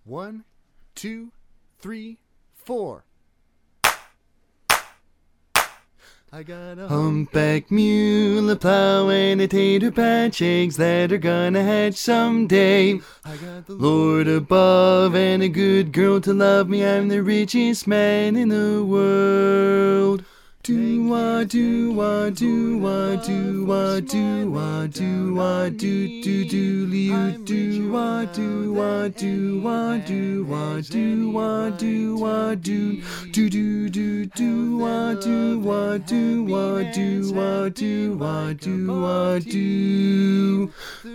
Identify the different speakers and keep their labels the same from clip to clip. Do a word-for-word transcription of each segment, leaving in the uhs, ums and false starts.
Speaker 1: One, two, three, four. I got a humpback mule, a plow, and a tater patch, eggs that are gonna hatch someday. I got the Lord above and a good girl to love me. I'm the richest man in the world. Do wah do wah do wah do wah do wah do wah do do do liu do wah do wah do wah do wah do wah do wah do do do do do wah do wah do wah do wah do wah do wah do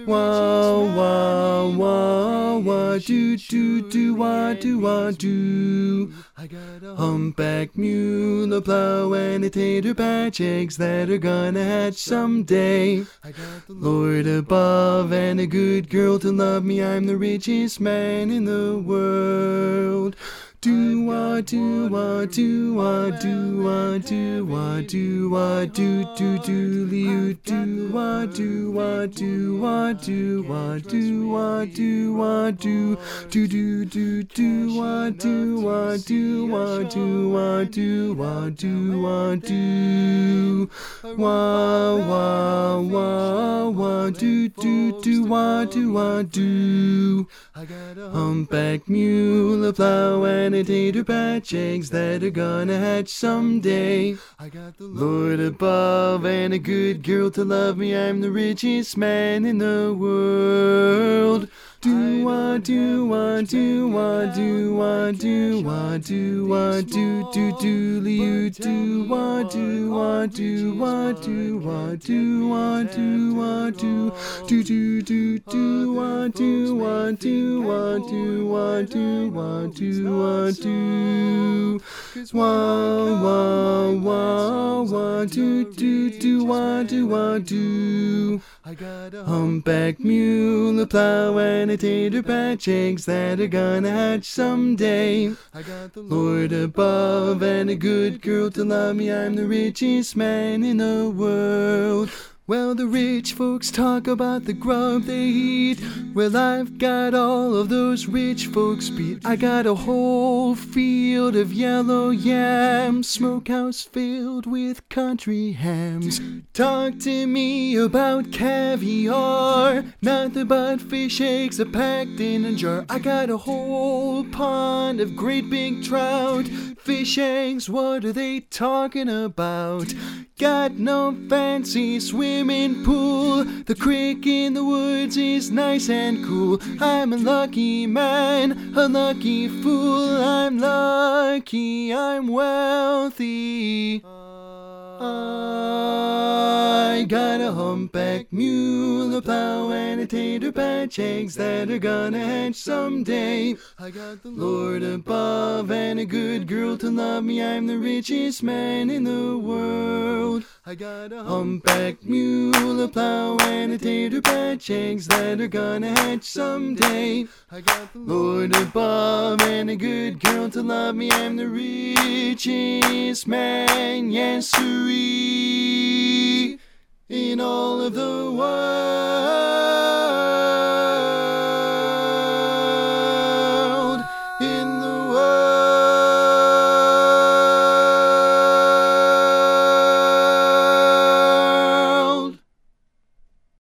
Speaker 1: wah wah wah wah do do do wah do wah do. I got a humpback mule, a plow, and a tater patch, eggs that are gonna hatch someday. I got the Lord above and a good girl to love me. I'm the richest man in the world. Do wah do wah do wah do wah do wah do wah do do do liu do wah do wah do wah do wah do wah do wah do do do do do wah do wah do wah do wah do wah do wah do wah wah wah wah do do do wah do wah do. I got a humpback mule, a plow, and a tater patch, eggs that are gonna hatch someday. I got the Lord above and a good girl to love me. I'm the richest man in the world. Do wah do wah do wah do wah do wah do wah do do do liu do wah do wah do wah do wah do wah do wah do do do do do wah do wah do wah do wah do wah do wah do wah wah wah wah do do do wah do wah do. I got a humpback mule, a plow, and a tater patch, eggs that are gonna hatch someday. I got the Lord above and a good girl to love me. I'm the richest man in the world. Well, the rich folks talk about the grub they eat. Well, I've got all of those rich folks beat. I got a whole field of yellow yams, smokehouse filled with country hams. Talk to me about caviar, nothing but fish eggs are packed in a jar. I got a whole pond of great big trout. Fish eggs, what are they talking about? Got no fancy swimming pool. The creek in the woods is nice and cool. I'm a lucky man, a lucky fool. I'm lucky, I'm wealthy. I got a humpback mule, a plow, and a tater patch, eggs that are gonna hatch someday. I got the Lord above and a good girl to love me. I'm the richest man in the world. I got a humpback mule, a plow, and a tater patch, eggs that are gonna hatch someday. I got the Lord above and a good girl to love me. I'm the richest man, yes siree, in all of the world.